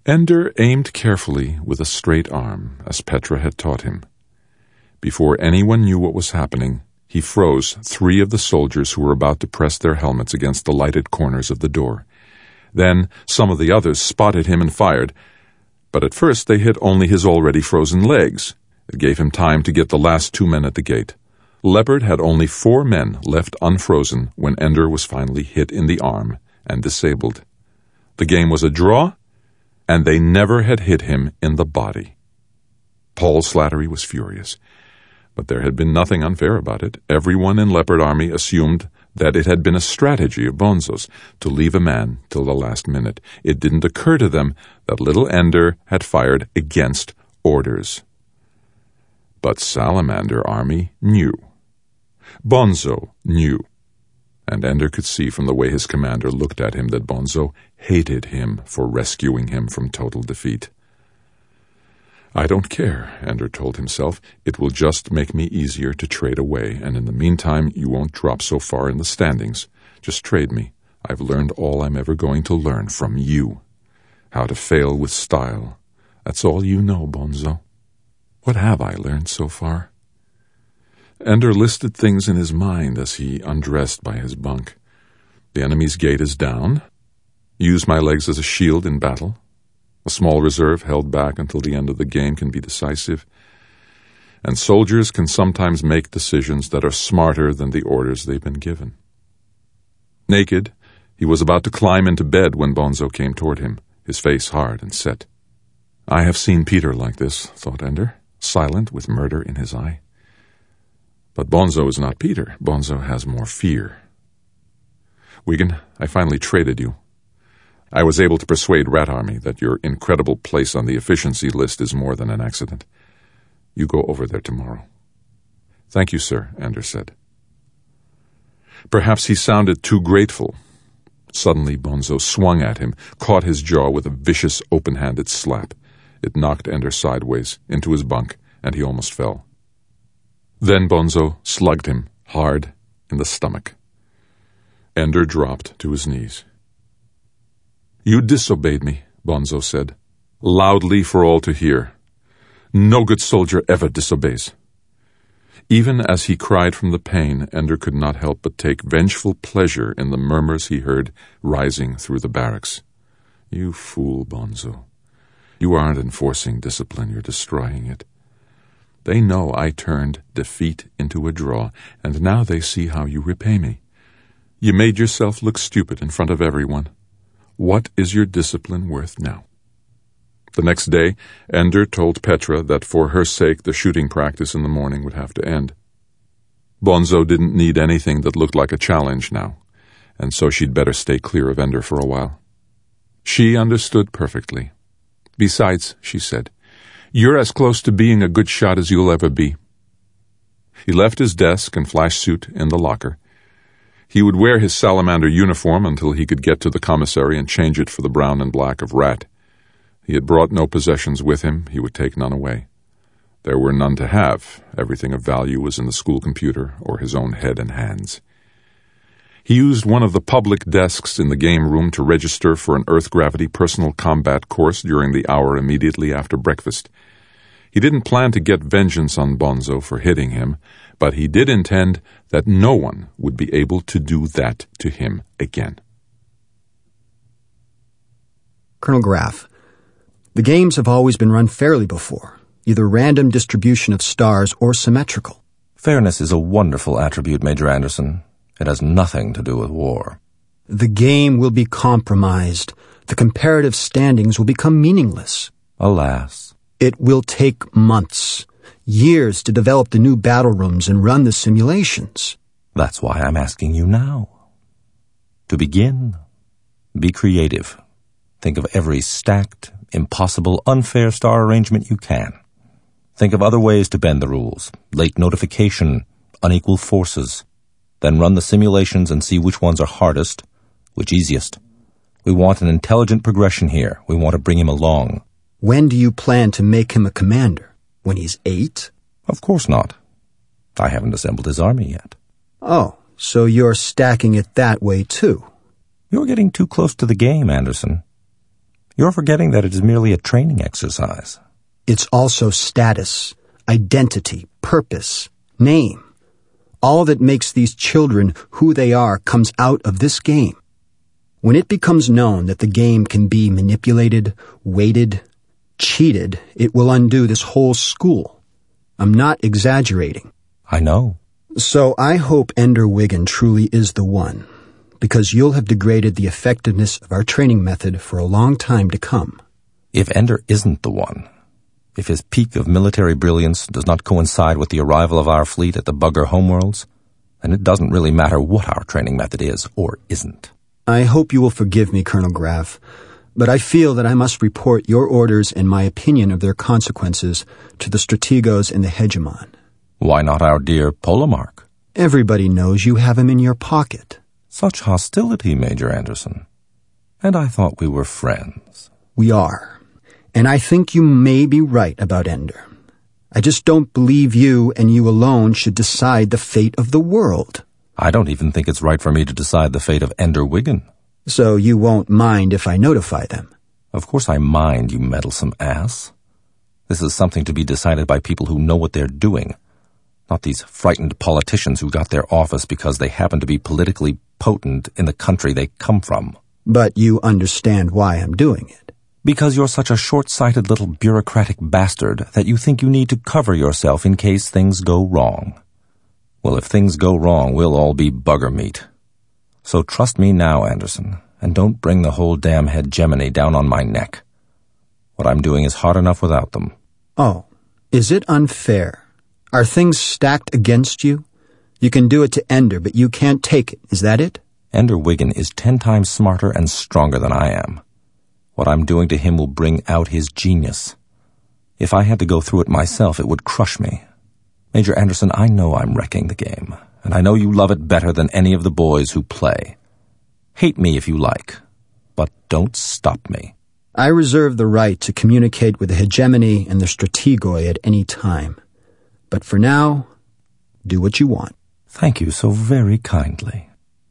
Ender aimed carefully with a straight arm, as Petra had taught him. Before anyone knew what was happening, he froze 3 of the soldiers who were about to press their helmets against the lighted corners of the door. Then some of the others spotted him and fired, but at first they hit only his already frozen legs. It gave him time to get the last 2 men at the gate. Leopard had only 4 men left unfrozen when Ender was finally hit in the arm and disabled. The game was a draw, and they never had hit him in the body. Paul Slattery was furious, but there had been nothing unfair about it. Everyone in Leopard Army assumed that it had been a strategy of Bonzo's to leave a man till the last minute. It didn't occur to them that little Ender had fired against orders. But Salamander Army knew. Bonzo knew. And Ender could see from the way his commander looked at him that Bonzo hated him for rescuing him from total defeat. I don't care, Ender told himself. It will just make me easier to trade away, and in the meantime you won't drop so far in the standings. Just trade me. I've learned all I'm ever going to learn from you. How to fail with style. That's all you know, Bonzo. What have I learned so far? Ender listed things in his mind as he undressed by his bunk. The enemy's gate is down. Use my legs as a shield in battle. A small reserve held back until the end of the game can be decisive. And soldiers can sometimes make decisions that are smarter than the orders they've been given. Naked, he was about to climb into bed when Bonzo came toward him, his face hard and set. I have seen Peter like this, thought Ender, silent with murder in his eye. But Bonzo is not Peter. Bonzo has more fear. Wigan, I finally traded you. I was able to persuade Rat Army that your incredible place on the efficiency list is more than an accident. You go over there tomorrow. Thank you, sir, Ender said. Perhaps he sounded too grateful. Suddenly Bonzo swung at him, caught his jaw with a vicious, open-handed slap. It knocked Ender sideways into his bunk, and he almost fell. Then Bonzo slugged him hard in the stomach. Ender dropped to his knees. You disobeyed me, Bonzo said, loudly for all to hear. No good soldier ever disobeys. Even as he cried from the pain, Ender could not help but take vengeful pleasure in the murmurs he heard rising through the barracks. You fool, Bonzo. You aren't enforcing discipline, you're destroying it. They know I turned defeat into a draw, and now they see how you repay me. You made yourself look stupid in front of everyone. What is your discipline worth now? The next day, Ender told Petra that for her sake the shooting practice in the morning would have to end. Bonzo didn't need anything that looked like a challenge now, and so she'd better stay clear of Ender for a while. She understood perfectly. Besides, she said, you're as close to being a good shot as you'll ever be. He left his desk and flash suit in the locker. He would wear his salamander uniform until he could get to the commissary and change it for the brown and black of Rat. He had brought no possessions with him. He would take none away. There were none to have. Everything of value was in the school computer or his own head and hands. He used one of the public desks in the game room to register for an Earth Gravity personal combat course during the hour immediately after breakfast. He didn't plan to get vengeance on Bonzo for hitting him, but he did intend that no one would be able to do that to him again. Colonel Graff, the games have always been run fairly before, either random distribution of stars or symmetrical. Fairness is a wonderful attribute, Major Anderson. It has nothing to do with war. The game will be compromised. The comparative standings will become meaningless. Alas. It will take months, years to develop the new battle rooms and run the simulations. That's why I'm asking you now. To begin, be creative. Think of every stacked, impossible, unfair star arrangement you can. Think of other ways to bend the rules. Late notification, unequal forces. Then run the simulations and see which ones are hardest, which easiest. We want an intelligent progression here. We want to bring him along. When do you plan to make him a commander? When he's 8? Of course not. I haven't assembled his army yet. Oh, so you're stacking it that way too. You're getting too close to the game, Anderson. You're forgetting that it is merely a training exercise. It's also status, identity, purpose, name. All that makes these children who they are comes out of this game. When it becomes known that the game can be manipulated, weighted, cheated, it will undo this whole school. I'm not exaggerating. I know. So I hope Ender Wiggin truly is the one, because you'll have degraded the effectiveness of our training method for a long time to come. If Ender isn't the one, if his peak of military brilliance does not coincide with the arrival of our fleet at the Bugger homeworlds, then it doesn't really matter what our training method is or isn't. I hope you will forgive me, Colonel Graff, but I feel that I must report your orders and my opinion of their consequences to the strategos and the hegemon. Why not our dear Polomark? Everybody knows you have him in your pocket. Such hostility, Major Anderson. And I thought we were friends. We are. And I think you may be right about Ender. I just don't believe you and you alone should decide the fate of the world. I don't even think it's right for me to decide the fate of Ender Wiggin. So you won't mind if I notify them? Of course I mind, you meddlesome ass. This is something to be decided by people who know what they're doing, not these frightened politicians who got their office because they happen to be politically potent in the country they come from. But you understand why I'm doing it. Because you're such a short-sighted little bureaucratic bastard that you think you need to cover yourself in case things go wrong. Well, if things go wrong, we'll all be bugger meat. So trust me now, Anderson, and don't bring the whole damn hegemony down on my neck. What I'm doing is hard enough without them. Oh, is it unfair? Are things stacked against you? You can do it to Ender, but you can't take it. Is that it? Ender Wiggin is 10 times smarter and stronger than I am. What I'm doing to him will bring out his genius. If I had to go through it myself, it would crush me. Major Anderson, I know I'm wrecking the game, and I know you love it better than any of the boys who play. Hate me if you like, but don't stop me. I reserve the right to communicate with the hegemony and the strategoi at any time. But for now, do what you want. Thank you so very kindly.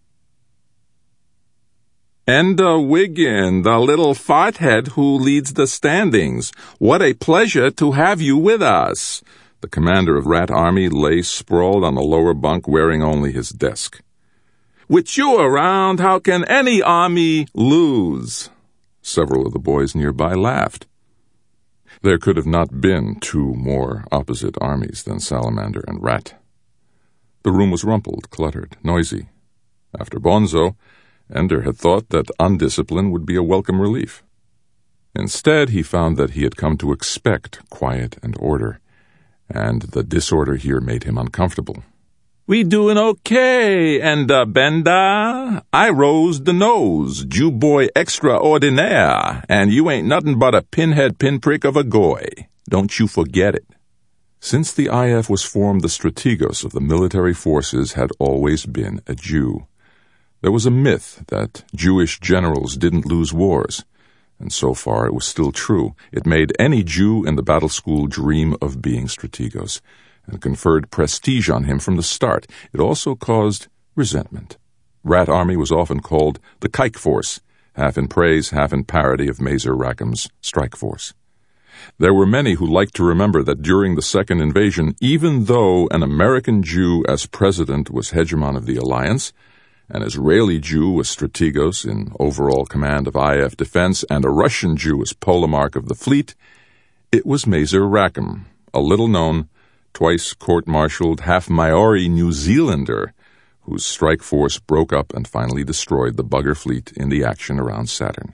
Ender Wiggin, the little farthead who leads the standings. What a pleasure to have you with us. The commander of Rat Army lay sprawled on the lower bunk wearing only his desk. With you around, how can any army lose? Several of the boys nearby laughed. There could have not been two more opposite armies than Salamander and Rat. The room was rumpled, cluttered, noisy. After Bonzo, Ender had thought that undiscipline would be a welcome relief. Instead, he found that he had come to expect quiet and order, and the disorder here made him uncomfortable. "We doin' okay, Ender Benda. I rose the nose, Jew boy extraordinaire, and you ain't nothing but a pinhead pinprick of a goy. Don't you forget it." Since the IF was formed, the strategos of the military forces had always been a Jew. There was a myth that Jewish generals didn't lose wars, and so far it was still true. It made any Jew in the battle school dream of being strategos, and conferred prestige on him from the start. It also caused resentment. Rat Army was often called the Kike Force, half in praise, half in parody of Mazer Rackham's Strike Force. There were many who liked to remember that during the second invasion, even though an American Jew as president was hegemon of the alliance, an Israeli Jew was strategos in overall command of IF defense, and a Russian Jew was Polomark of the fleet, it was Mazer Rackham, a little-known, twice court-martialed, half-Maori New Zealander whose strike force broke up and finally destroyed the Bugger fleet in the action around Saturn.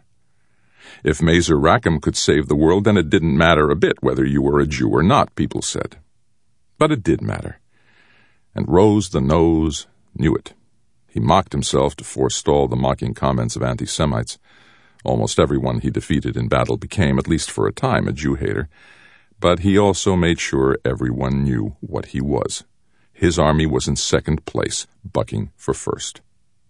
If Mazer Rackham could save the world, then it didn't matter a bit whether you were a Jew or not, people said. But it did matter. And Rose the Nose knew it. He mocked himself to forestall the mocking comments of anti-Semites. Almost everyone he defeated in battle became, at least for a time, a Jew-hater. But he also made sure everyone knew what he was. His army was in second place, bucking for first.